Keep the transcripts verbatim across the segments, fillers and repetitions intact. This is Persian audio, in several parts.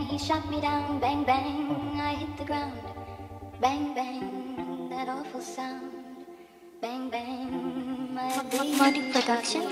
he shot me down, bang bang, I hit the ground. Bang bang, that awful sound. Bang bang, my Money Productions.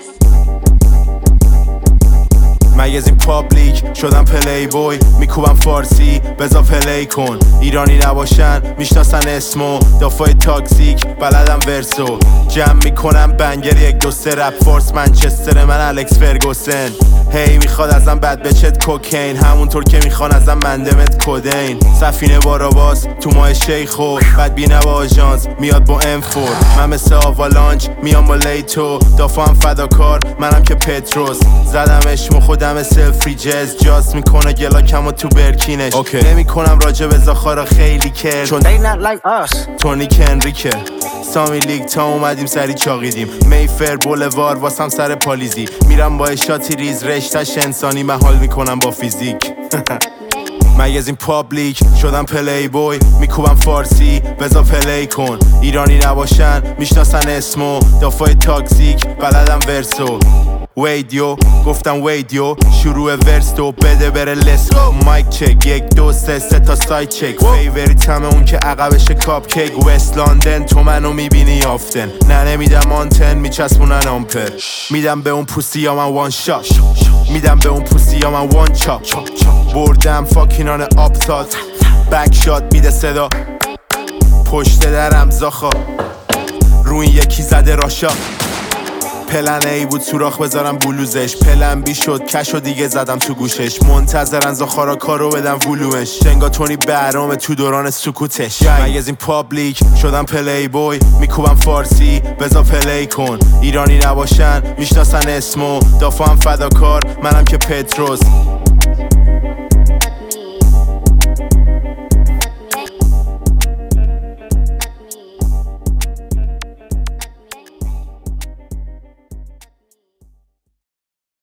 مگزین پابلیک شدم پلی بوی، میکوبم فارسی بزا پلی کن. ایرانی نباشن میشناسن اسمو، دافای تاکسیک بلدم ورسو. جمع میکنم بنگر یک دو سه رپ فورس منچستر من الکس فرگوسن. هی میخواد ازم بد بچت کوکین، همونطور که میخوان ازم مندمت کدین. سفینه باراواس تو ماه شیخو، بد بینه با آژانس میاد با ام فور. من مثل آوالانچ میام با لیتو، دافام فداکار منم که پتروس. زدم اشمو خودم سلفری جز، جاست میکنه گلاکمو تو برکینش. okay. نمیکنم راجع به زاخارا خیلی کر، چون they not like us. تونی کنریکه سامی لیگ تا اومدیم سری چاقیدیم. میفر بولوار واسم سر پالیزی، میرم با اشاتی ریز رشتش انسانی محال میکنم با فیزیک. مگزین پابلیک شدم پلی بوی، میکوبم فارسی بزا پلی کن. ایرانی نباشن میشناسن اسمو، دافای تاکسیک بلدم ورسو. ویدیو گفتم ویدیو شروع ورس تو بده بره لس. مایک چک یک دو سه سه تا سایت چک. فیوریت همه اون که عقبش کاپ کیک. وست لندن تو منو میبینی یافتن، نه نمیدم آنتن میچسبونن آمپر. میدم به اون پوسی یا من وان شات، میدم به اون پوسی یا من وان چاپ. بردم فاکینان آبتات، بک شات میده صدا پشت درم زاخا. روی یکی زده راشا، پلن ای بود سوراخ بذارم بلوزش. پلن بی شد کش و دیگه زدم تو گوشش. منتظرن زاخارا کارو بدم ولومش. شنگا تونی برامه تو دوران سکوتش. مگزین پابلیک شدم پلی بوی، میکوبم فارسی بزا پلی کن. ایرانی نباشن میشناسن اسمو، دافام فداکار منم که پتروس.